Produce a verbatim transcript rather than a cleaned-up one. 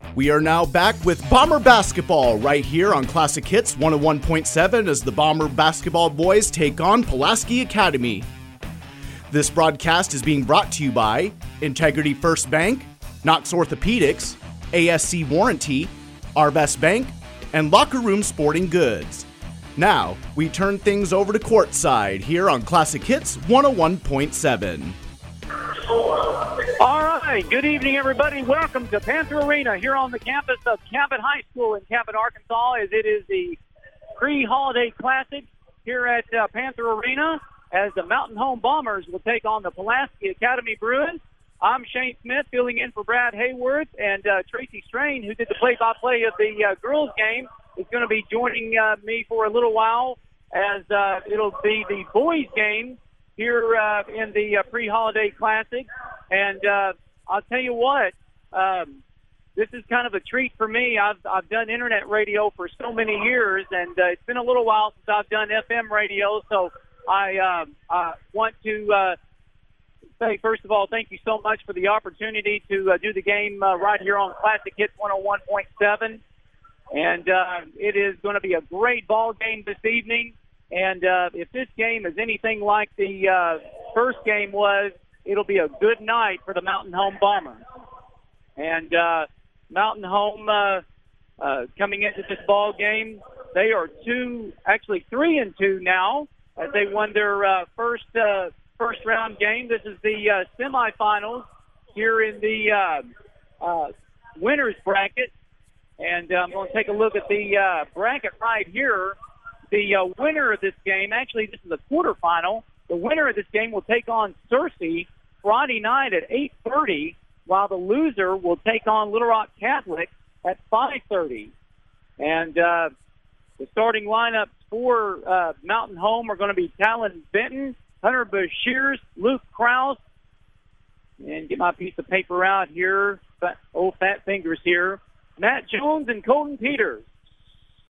We are now back with Bomber Basketball right here on Classic Hits one oh one point seven as the Bomber Basketball boys take on Pulaski Academy. This broadcast is being brought to you by Integrity First Bank, Knox Orthopedics, A S C Warranty, Arvest Bank, and Locker Room Sporting Goods. Now, we turn things over to courtside here on Classic Hits one oh one point seven. All right, good evening, everybody. Welcome to Panther Arena here on the campus of Cabot High School in Cabot, Arkansas, as it is the pre-holiday classic here at uh, Panther Arena, as the Mountain Home Bombers will take on the Pulaski Academy Bruins. I'm Shane Smith, filling in for Brad Hayworth, and uh, Tracy Strain, who did the play-by-play of the uh, girls' game, is going to be joining uh, me for a little while, as uh, it'll be the boys' game here uh, in the uh, pre-holiday classic. And uh, I'll tell you what, um, this is kind of a treat for me. I've I've done internet radio for so many years, and uh, it's been a little while since I've done F M radio. So I, uh, I want to uh, say, first of all, thank you so much for the opportunity to uh, do the game uh, right here on Classic Hits one oh one point seven. And uh, it is going to be a great ball game this evening. And uh, if this game is anything like the uh, first game was, it'll be a good night for the Mountain Home Bombers. And uh, Mountain Home uh, uh, coming into this ball game, they are two, actually three and two now, as they won their uh, first uh, first round game. This is the uh, semifinals here in the uh, uh, winners bracket. And uh, I'm going to take a look at the uh, bracket right here. The uh, winner of this game, actually this is a quarterfinal. The winner of this game will take on Searcy Friday night at eight thirty, while the loser will take on Little Rock Catholic at five thirty. And uh, the starting lineups for uh, Mountain Home are going to be Talon Benton, Hunter Bashirs, Luke Krause, and get my piece of paper out here, but old fat fingers here, Matt Jones and Colton Peters.